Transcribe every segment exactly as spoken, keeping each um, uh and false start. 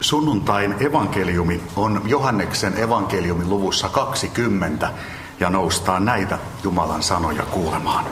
Sunnuntain evankeliumi on Johanneksen evankeliumin luvussa kaksikymmentä ja noustaan näitä Jumalan sanoja kuulemaan.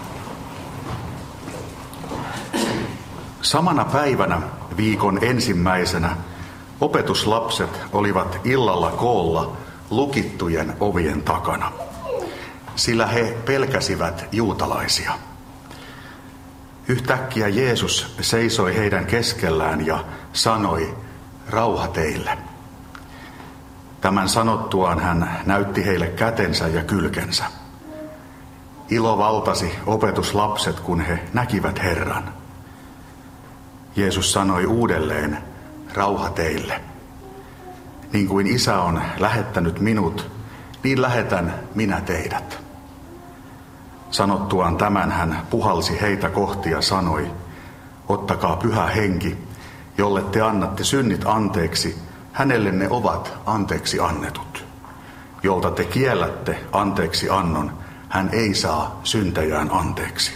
Samana päivänä viikon ensimmäisenä opetuslapset olivat illalla koolla lukittujen ovien takana, sillä he pelkäsivät juutalaisia. Yhtäkkiä Jeesus seisoi heidän keskellään ja sanoi, rauha teille. Tämän sanottuaan hän näytti heille kätensä ja kylkensä. Ilo valtasi opetuslapset, kun he näkivät Herran. Jeesus sanoi uudelleen, rauha teille. Niin kuin Isä on lähettänyt minut, niin lähetän minä teidät. Sanottuaan tämän hän puhalsi heitä kohti ja sanoi, ottakaa pyhä henki, jolle te annatte synnit anteeksi, hänelle ne ovat anteeksi annetut. Jolta te kiellätte anteeksi annon, hän ei saa syntejään anteeksi.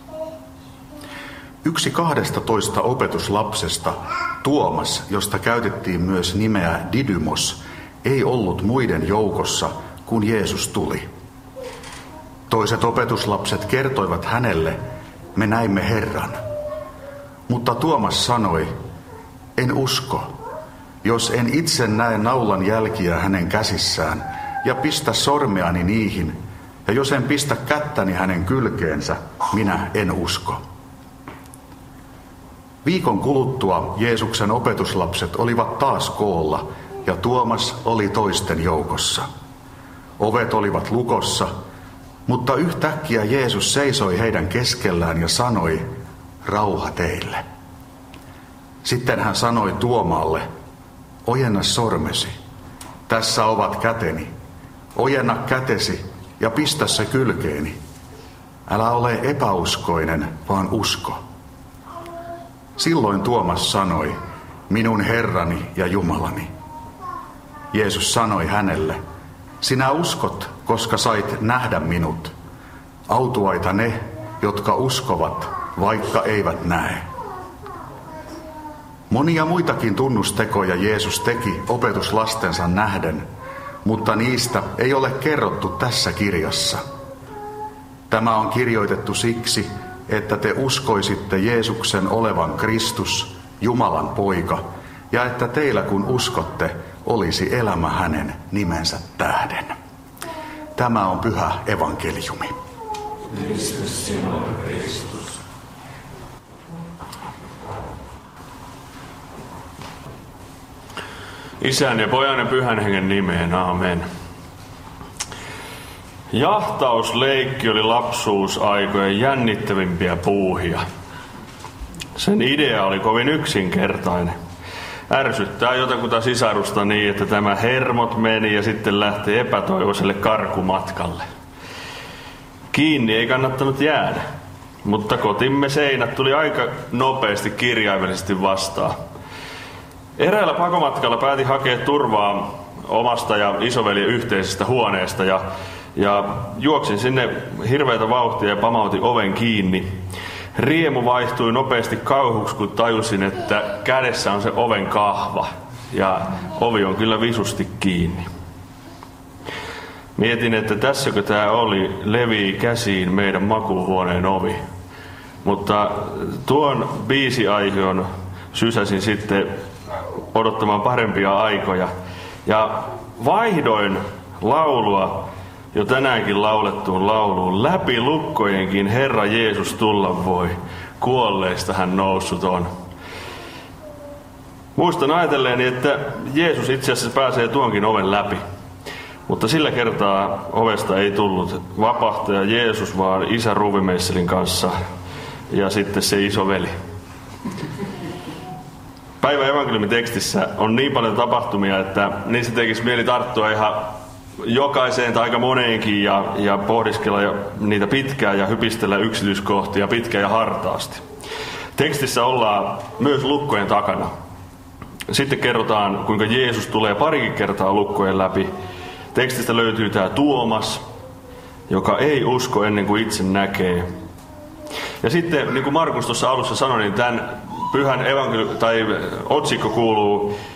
Yksi kahdesta toista opetuslapsesta, Tuomas, josta käytettiin myös nimeä Didymos, ei ollut muiden joukossa, kun Jeesus tuli. Toiset opetuslapset kertoivat hänelle, me näimme Herran. Mutta Tuomas sanoi, en usko, jos en itse näe naulan jälkiä hänen käsissään ja pistä sormeani niihin, ja jos en pistä kättäni hänen kylkeensä, minä en usko. Viikon kuluttua Jeesuksen opetuslapset olivat taas koolla, ja Tuomas oli toisten joukossa. Ovet olivat lukossa, mutta yhtäkkiä Jeesus seisoi heidän keskellään ja sanoi, rauha teille. Sitten hän sanoi Tuomaalle, ojenna sormesi, tässä ovat käteni, ojenna kätesi ja pistä se kylkeeni. Älä ole epäuskoinen, vaan usko. Silloin Tuomas sanoi, minun Herrani ja Jumalani. Jeesus sanoi hänelle, sinä uskot, koska sait nähdä minut. Autuaita ne, jotka uskovat, vaikka eivät näe. Monia muitakin tunnustekoja Jeesus teki opetuslastensa nähden, mutta niistä ei ole kerrottu tässä kirjassa. Tämä on kirjoitettu siksi, että te uskoisitte Jeesuksen olevan Kristus, Jumalan poika, ja että teillä kun uskotte, olisi elämä hänen nimensä tähden. Tämä on pyhä evankeliumi. Kristus sinulle, Kristus. Isän ja Pojan ja Pyhän Hengen nimeen, aamen. Jahtausleikki oli lapsuusaikojen jännittävimpiä puuhia. Sen idea oli kovin yksinkertainen. Ärsyttää jotakuta sisarusta niin, että tämä hermot meni ja sitten lähti epätoivoiselle karkumatkalle. Kiinni ei kannattanut jäädä, mutta kotimme seinät tuli aika nopeasti kirjaimellisesti vastaan. Eräällä pakomatkalla päätin hakea turvaa omasta ja isoveljen yhteisestä huoneesta ja, ja juoksin sinne hirveätä vauhtia ja pamautin oven kiinni. Riemu vaihtui nopeasti kauhuksi, kun tajusin, että kädessä on se oven kahva ja ovi on kyllä visusti kiinni. Mietin, että tässäkö tämä oli, levii käsiin meidän makuuhuoneen ovi. Mutta tuon biisiaihion sysäsin sitten odottamaan parempia aikoja. Ja vaihdoin laulua jo tänäänkin laulettuun lauluun. Läpi lukkojenkin Herra Jeesus tulla voi, kuolleista hän noussut on. Muistan ajatelleeni, että Jeesus itse asiassa pääsee tuonkin oven läpi. Mutta sillä kertaa ovesta ei tullut vapahtaja Jeesus, vaan isä Ruuvimeisselin kanssa ja sitten se isoveli. Päivän evankeliumin tekstissä on niin paljon tapahtumia, että niistä tekisi mieli tarttua ihan jokaiseen tai aika moneenkin ja, ja pohdiskella niitä pitkään ja hypistellä yksityiskohtia pitkään ja hartaasti. Tekstissä ollaan myös lukkojen takana. Sitten kerrotaan, kuinka Jeesus tulee parikin kertaa lukkojen läpi. Tekstistä löytyy tämä Tuomas, joka ei usko ennen kuin itse näkee. Ja sitten, niin kuin Markus tuossa alussa sanoi, niin tämän pyhän evankeliumi tai otsikko kuuluu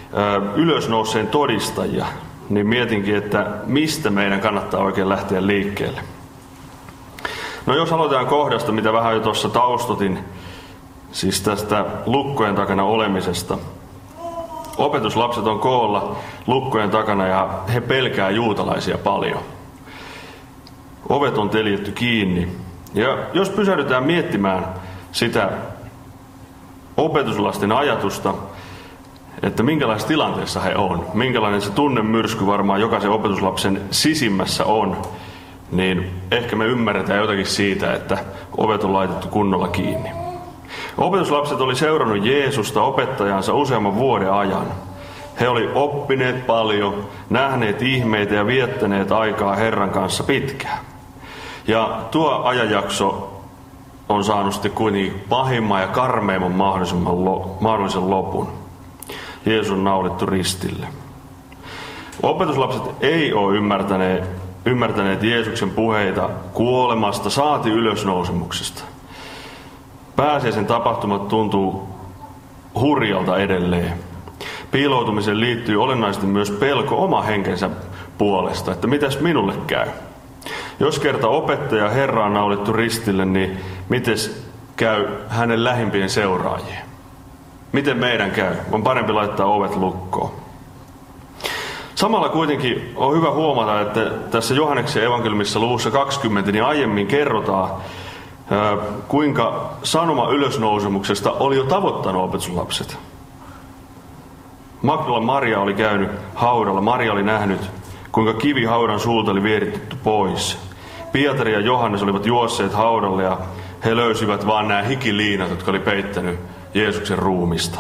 ylösnouseen todistajia, niin mietinkin, että mistä meidän kannattaa oikein lähteä liikkeelle. No jos aloitetaan kohdasta, mitä vähän jo tuossa taustotin, siis tästä lukkojen takana olemisesta. Opetuslapset on koolla lukkojen takana ja he pelkää juutalaisia paljon. Ovet on teljetty kiinni. Ja jos pysähdytään miettimään sitä opetuslasten ajatusta, että minkälaisessa tilanteessa he on, minkälainen se tunnemyrsky varmaan jokaisen opetuslapsen sisimmässä on, niin ehkä me ymmärretään jotakin siitä, että ovet on laitettu kunnolla kiinni. Opetuslapset oli seurannut Jeesusta opettajansa useamman vuoden ajan. He oli oppineet paljon, nähneet ihmeitä ja viettäneet aikaa Herran kanssa pitkään. Ja tuo ajanjakso on saanut sitten kuitenkin pahimman ja karmeimman mahdollisen lopun. Jeesus on naulittu ristille. Opetuslapset ei ole ymmärtäneet, ymmärtäneet Jeesuksen puheita kuolemasta saati ylösnousemuksesta. Pääsiäisen tapahtumat tuntuu hurjalta edelleen. Piiloutumiseen liittyy olennaisesti myös pelko oma henkensä puolesta, että mitäs minulle käy. Jos kerta opettaja Herra on naulittu ristille, niin mites käy hänen lähimpien seuraajien? Miten meidän käy? On parempi laittaa ovet lukkoon. Samalla kuitenkin on hyvä huomata, että tässä Johanneksen evankeliumissa luvussa kaksikymmentä niin aiemmin kerrotaan, kuinka sanoma ylösnousemuksesta oli jo tavoittanut opetuslapset. Magdalan Maria oli käynyt haudalla. Maria oli nähnyt, kuinka kivi haudan suulta oli vieritetty pois. Pietari ja Johannes olivat juosseet haudalle ja he löysivät vaan nämä hikiliinat, jotka oli peittänyt Jeesuksen ruumista.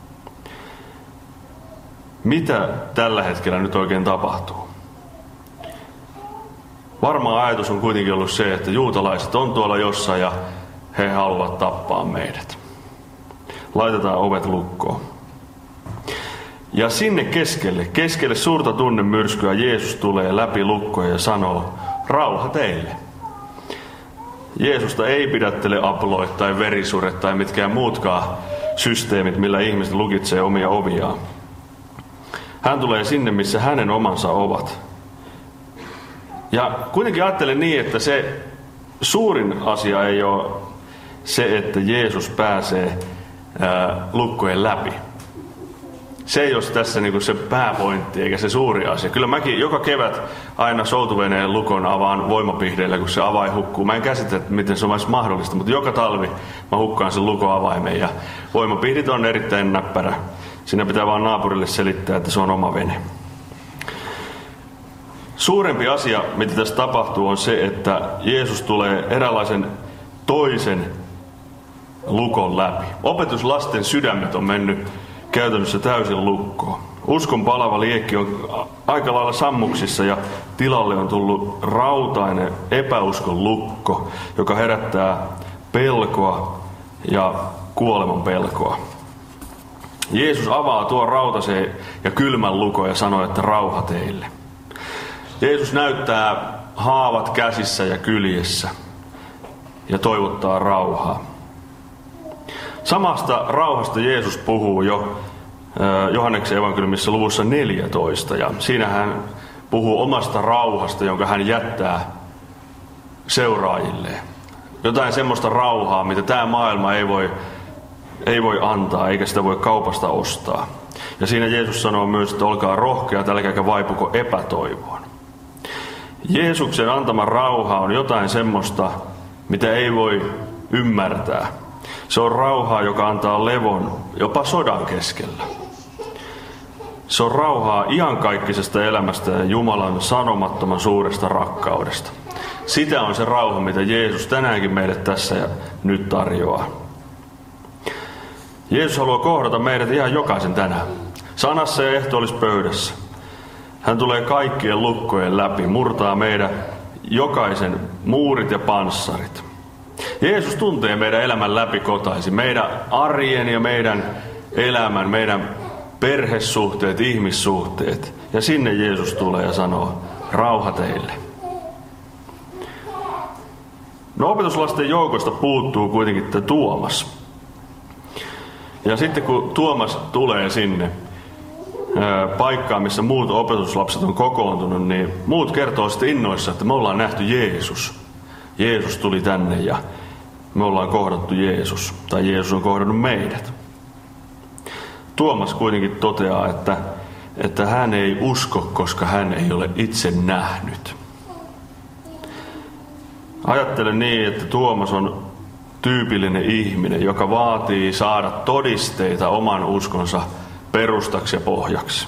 Mitä tällä hetkellä nyt oikein tapahtuu? Varmaan ajatus on kuitenkin ollut se, että juutalaiset on tuolla jossain ja he haluavat tappaa meidät. Laitetaan ovet lukkoon. Ja sinne keskelle, keskelle suurta tunnemyrskyä Jeesus tulee läpi lukkoja ja sanoo, rauha teille. Jeesusta ei pidättele aploit tai verisuret tai mitkään muutkaan systeemit, millä ihmiset lukitsee omia oviaan. Hän tulee sinne, missä hänen omansa ovat. Ja kuitenkin ajattelen niin, että se suurin asia ei ole se, että Jeesus pääsee ää, lukkojen läpi. Se ei ole tässä niinku se pääpointti eikä se suuri asia. Kyllä mäkin joka kevät aina soutuveneen lukon avaan voimapihdeillä, kun se avain hukkuu. Mä en käsitä, että miten se on edes mahdollista, mutta joka talvi mä hukkaan sen lukon avaimen. Ja voimapihdit on erittäin näppärä. Siinä pitää vaan naapurille selittää, että se on oma vene. Suurempi asia, mitä tässä tapahtuu, on se, että Jeesus tulee eräänlaisen toisen lukon läpi. Opetuslasten sydämet on mennyt käytännössä täysin lukkoon. Uskon palava liekki on aika lailla sammuksissa ja tilalle on tullut rautainen epäuskon lukko, joka herättää pelkoa ja kuoleman pelkoa. Jeesus avaa tuon rautaisen ja kylmän lukon ja sanoo, että rauha teille. Jeesus näyttää haavat käsissä ja kyljessä ja toivottaa rauhaa. Samasta rauhasta Jeesus puhuu jo Johanneksen evankeliumissa luvussa neljätoista. Ja siinä hän puhuu omasta rauhasta, jonka hän jättää seuraajilleen. Jotain semmoista rauhaa, mitä tämä maailma ei voi, ei voi antaa, eikä sitä voi kaupasta ostaa. Ja siinä Jeesus sanoo myös, että olkaa rohkeat, älkääkä vaipuko epätoivoon. Jeesuksen antama rauha on jotain semmoista, mitä ei voi ymmärtää. Se on rauhaa, joka antaa levon jopa sodan keskellä. Se on rauhaa iankaikkisesta elämästä ja Jumalan sanomattoman suuresta rakkaudesta. Sitä on se rauha, mitä Jeesus tänäänkin meille tässä ja nyt tarjoaa. Jeesus haluaa kohdata meidät ihan jokaisen tänään. Sanassa ja ehtoollispöydässä. Hän tulee kaikkien lukkojen läpi, murtaa meidän jokaisen muurit ja panssarit. Jeesus tuntee meidän elämän läpikotaisin, meidän arjen ja meidän elämän, meidän perhesuhteet, ihmissuhteet. Ja sinne Jeesus tulee ja sanoo, rauha teille. No opetuslasten joukosta puuttuu kuitenkin tämä Tuomas. Ja sitten kun Tuomas tulee sinne, paikkaan, missä muut opetuslapset on kokoontunut, niin muut kertoo sitten innoissa, että me ollaan nähty Jeesus. Jeesus tuli tänne ja me ollaan kohdattu Jeesus, tai Jeesus on kohdannut meidät. Tuomas kuitenkin toteaa, että, että hän ei usko, koska hän ei ole itse nähnyt. Ajattelen niin, että Tuomas on tyypillinen ihminen, joka vaatii saada todisteita oman uskonsa perustaksi ja pohjaksi.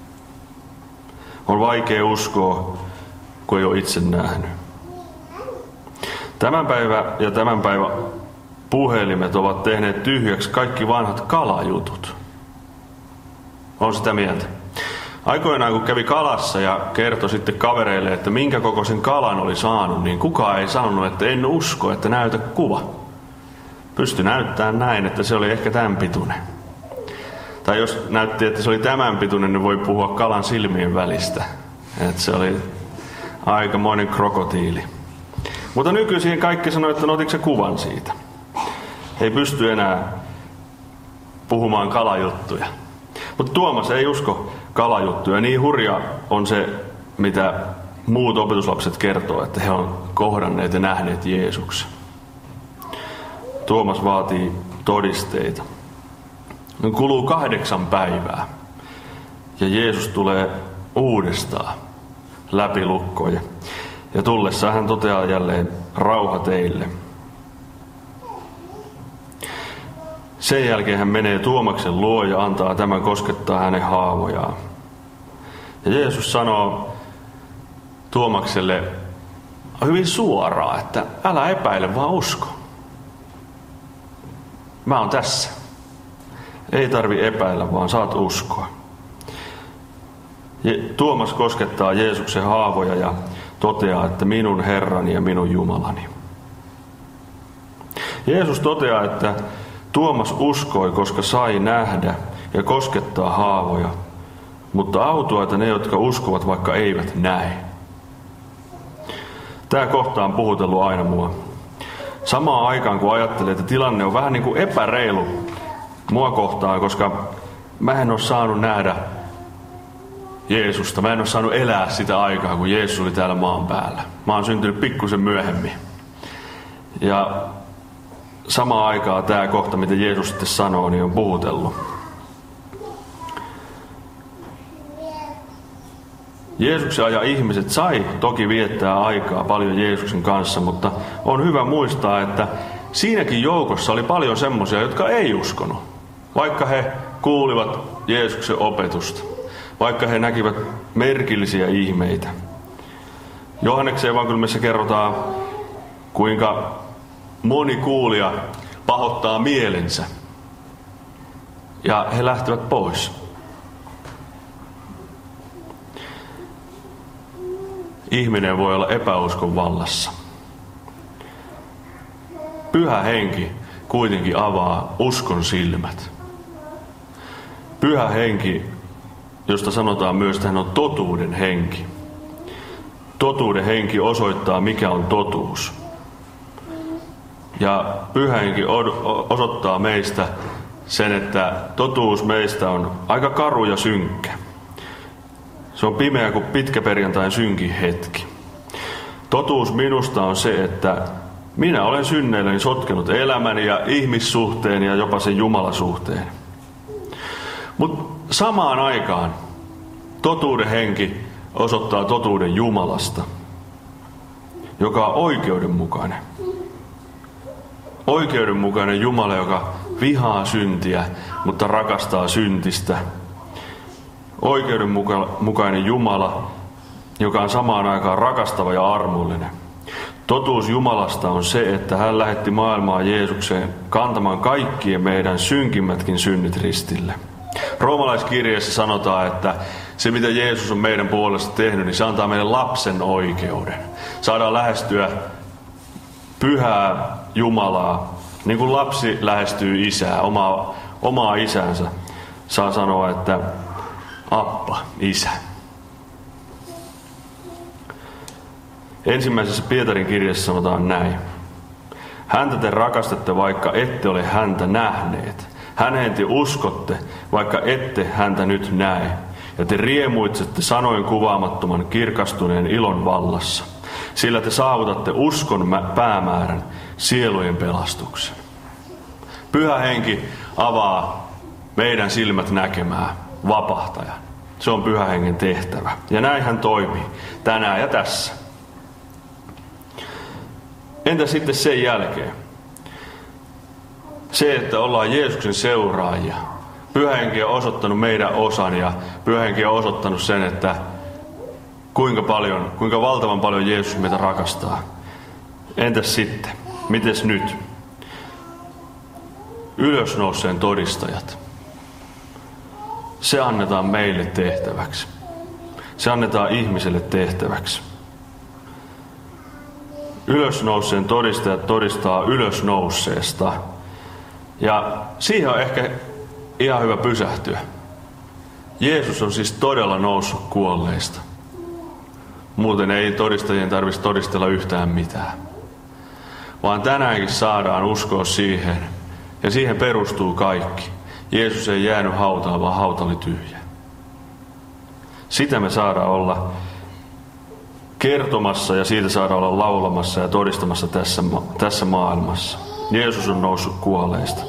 On vaikea uskoa, kun ei ole itse nähnyt. Tämän päivän ja tämän päivän puhelimet ovat tehneet tyhjäksi kaikki vanhat kalajutut. On sitä mieltä. Aikoinaan kun kävi kalassa ja kertoi sitten kavereille, että minkä kokoisen kalan oli saanut, niin kukaan ei sanonut, että en usko, että näytä kuva. Pystyi näyttämään näin, että se oli ehkä tämän pituinen. Tai jos näytti, että se oli tämän pituinen, niin voi puhua kalan silmien välistä. Että se oli aikamoinen krokotiili. Mutta nykyisin kaikki sanoo, että no, otitko se kuvan siitä. Ei pysty enää puhumaan kalajuttuja. Mutta Tuomas ei usko kalajuttuja. Niin hurja on se, mitä muut opetuslapset kertoo, että he on kohdanneet ja nähneet Jeesuksen. Tuomas vaatii todisteita. Kuluu kahdeksan päivää ja Jeesus tulee uudestaan läpi lukkoja. Ja tullessaan hän toteaa jälleen, rauha teille. Sen jälkeen hän menee Tuomaksen luo ja antaa tämän koskettaa hänen haavojaan. Ja Jeesus sanoo Tuomakselle hyvin suoraan, että älä epäile, vaan usko. Mä oon tässä. Ei tarvi epäillä, vaan saat uskoa. Tuomas koskettaa Jeesuksen haavoja ja toteaa, että minun Herrani ja minun Jumalani. Jeesus toteaa, että Tuomas uskoi, koska sai nähdä ja koskettaa haavoja, mutta autuaita ne, jotka uskovat, vaikka eivät näe. Tämä kohta on puhutellut aina mua. Samaan aikaan, kun ajattelin, että tilanne on vähän niin kuin epäreilu mua kohtaan, koska mä en ole saanut nähdä Jeesusta. Mä en ole saanut elää sitä aikaa, kun Jeesus oli täällä maan päällä. Mä oon syntynyt pikkusen myöhemmin. Ja samaan aikaan tämä kohta, mitä Jeesus sitten sanoo, niin on puhutellut. Jeesuksen ajan ihmiset sai toki viettää aikaa paljon Jeesuksen kanssa, mutta on hyvä muistaa, että siinäkin joukossa oli paljon semmoisia, jotka ei uskonut. Vaikka he kuulivat Jeesuksen opetusta, vaikka he näkivät merkillisiä ihmeitä. Johanneksen evankeliumissa kerrotaan, kuinka moni kuulija pahoittaa mielensä ja he lähtevät pois. Ihminen voi olla epäuskon vallassa. Pyhä henki kuitenkin avaa uskon silmät. Pyhä henki, josta sanotaan myös, että hän on totuuden henki. Totuuden henki osoittaa, mikä on totuus. Ja pyhä henki osoittaa meistä sen, että totuus meistä on aika karu ja synkkä. Se on pimeä kuin pitkäperjantain synkin hetki. Totuus minusta on se, että minä olen synneilläni sotkenut elämäni ja ihmissuhteen ja jopa sen Jumalasuhteen. Mutta samaan aikaan totuuden henki osoittaa totuuden Jumalasta, joka on oikeudenmukainen. Oikeudenmukainen Jumala, joka vihaa syntiä, mutta rakastaa syntistä. Oikeudenmukainen Jumala, joka on samaan aikaan rakastava ja armollinen. Totuus Jumalasta on se, että hän lähetti maailmaa Jeesukseen kantamaan kaikkien meidän synkimmätkin synnit ristille. Roomalaiskirjeessä sanotaan, että se mitä Jeesus on meidän puolesta tehnyt, niin se antaa meille lapsen oikeuden. Saadaan lähestyä pyhää Jumalaa, niin kuin lapsi lähestyy isää, omaa, omaa isänsä. Saa sanoa, että Appa, isä. Ensimmäisessä Pietarin kirjassa sanotaan näin. Häntä te rakastatte, vaikka ette ole häntä nähneet. Häneen te uskotte, vaikka ette häntä nyt näe. ja te riemuitsette sanoin kuvaamattoman kirkastuneen ilon vallassa, sillä te saavutatte uskon päämäärän, sielujen pelastuksen. Pyhä Henki avaa meidän silmät näkemään vapahtajan. Se on Pyhän Hengen tehtävä. Ja näin hän toimii tänään ja tässä. Entä sitten sen jälkeen? Se, että ollaan Jeesuksen seuraajia. Pyhä Henki on osoittanut meidän osan ja Pyhä Henki on osoittanut sen, että kuinka paljon, kuinka valtavan paljon Jeesus meitä rakastaa. Entäs sitten? Mites nyt? Ylösnouseen todistajat. Se annetaan meille tehtäväksi. Se annetaan ihmiselle tehtäväksi. Ylösnouseen todistajat todistaa ylösnouseesta. Ja siihen on ehkä ihan hyvä pysähtyä. Jeesus on siis todella noussut kuolleista. Muuten ei todistajien tarvitsisi todistella yhtään mitään. Vaan tänäänkin saadaan uskoa siihen. Ja siihen perustuu kaikki. Jeesus ei jäänyt hautaan, vaan hauta oli tyhjä. Sitä me saadaan olla kertomassa ja siitä saadaan olla laulamassa ja todistamassa tässä, tässä maailmassa. Jeesus on noussut kuolleista.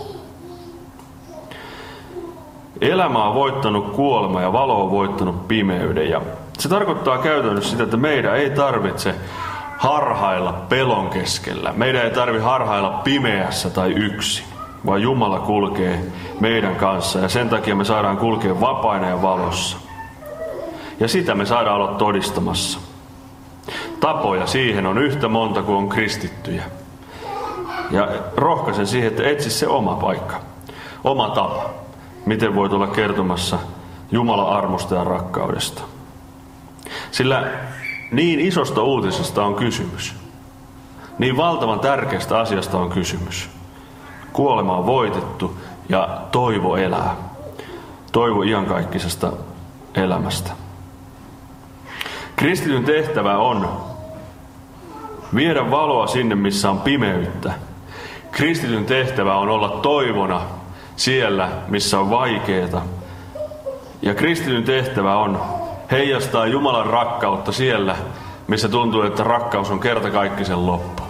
Elämä on voittanut kuolema ja valo on voittanut pimeyden. Ja se tarkoittaa käytännössä sitä, että meidän ei tarvitse harhailla pelon keskellä. Meidän ei tarvitse harhailla pimeässä tai yksin, vaan Jumala kulkee meidän kanssa ja sen takia me saadaan kulkea vapaina ja valossa. Ja sitä me saadaan olla todistamassa. Tapoja siihen on yhtä monta kuin on kristittyjä. Ja rohkaisen siihen, että etsi se oma paikka, oma tapa. Miten voit olla kertomassa Jumalan armosta ja rakkaudesta. Sillä niin isosta uutisesta on kysymys. Niin valtavan tärkeästä asiasta on kysymys. Kuolema on voitettu ja toivo elää. Toivo iankaikkisesta elämästä. Kristityn tehtävä on viedä valoa sinne, missä on pimeyttä. Kristityn tehtävä on olla toivona siellä, missä on vaikeeta. Ja kristityn tehtävä on heijastaa Jumalan rakkautta siellä, missä tuntuu, että rakkaus on kertakaikkisen loppu.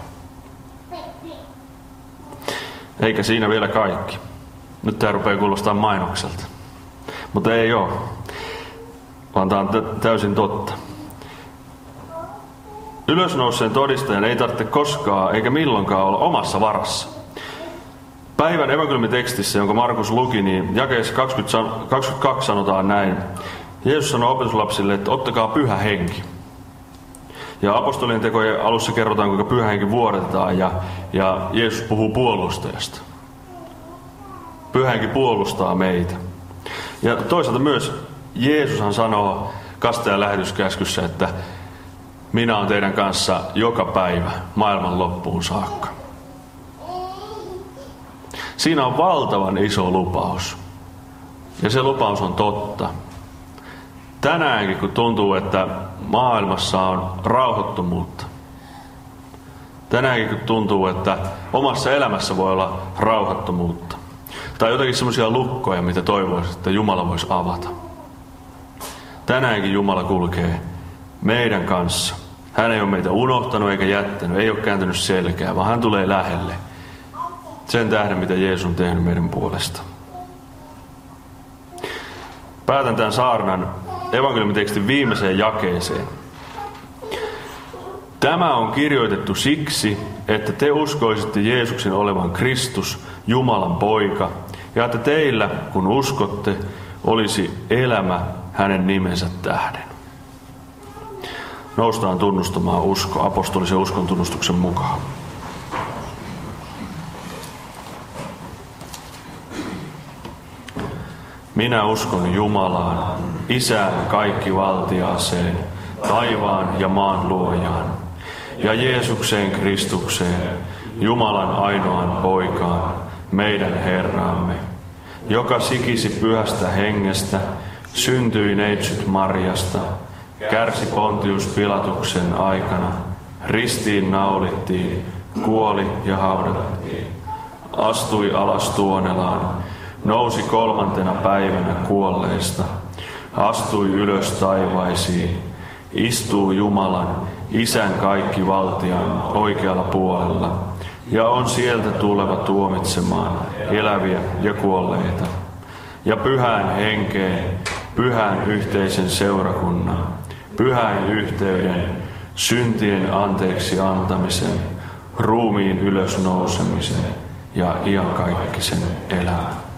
Eikä siinä vielä kaikki. Nyt tämä rupeaa kuulostaa mainokselta. Mutta ei ole. Vaan tämä on t- täysin totta. Ylösnouseen todistajan ei tarvitse koskaan eikä milloinkaan olla omassa varassa. Päivän evankeliumitekstissä, jonka Markus luki, niin jakeessa kaksikymmentäkaksi sanotaan näin. Jeesus sanoi opetuslapsille, että ottakaa Pyhä Henki. Ja apostolien tekojen alussa kerrotaan, kuinka Pyhä Henki vuodetaan ja, ja Jeesus puhuu puolustajasta. Pyhä Henki puolustaa meitä. Ja toisaalta myös Jeesushan sanoo kastajan lähetyskäskyssä, että minä olen teidän kanssa joka päivä maailman loppuun saakka. Siinä on valtavan iso lupaus. Ja se lupaus on totta. Tänäänkin, kun tuntuu, että maailmassa on rauhattomuutta. Tänäänkin, kun tuntuu, että omassa elämässä voi olla rauhattomuutta. Tai jotakin semmoisia lukkoja, mitä toivoisi, että Jumala voisi avata. Tänäänkin Jumala kulkee meidän kanssa. Hän ei ole meitä unohtanut eikä jättänyt, ei ole kääntynyt selkää, vaan hän tulee lähelle. Sen tähden, mitä Jeesus on tehnyt meidän puolesta. Päätän tämän saarnan evankeliumitekstin viimeiseen jakeeseen. Tämä on kirjoitettu siksi, että te uskoisitte Jeesuksen olevan Kristus, Jumalan poika, ja että teillä, kun uskotte, olisi elämä hänen nimensä tähden. Noustaan tunnustamaan usko, apostolisen uskon tunnustuksen mukaan. Minä uskon Jumalaan, Isään kaikkivaltiaaseen, taivaan ja maan luojaan, ja Jeesukseen Kristukseen, Jumalan ainoan poikaan, meidän Herramme, joka sikisi pyhästä hengestä, syntyi neitsyt Marjasta, kärsi Pontius Pilatuksen aikana, ristiin naulittiin, kuoli ja haudattiin, astui alas Tuonelaan, nousi kolmantena päivänä kuolleista, astui ylös taivaisiin, istuu Jumalan, Isän kaikki valtian oikealla puolella, ja on sieltä tuleva tuomitsemaan eläviä ja kuolleita. Ja pyhään henkeen, pyhän yhteisen seurakunnan, pyhän yhteyden, syntien anteeksi antamisen, ruumiin ylösnousemisen ja iankaikkisen elämän.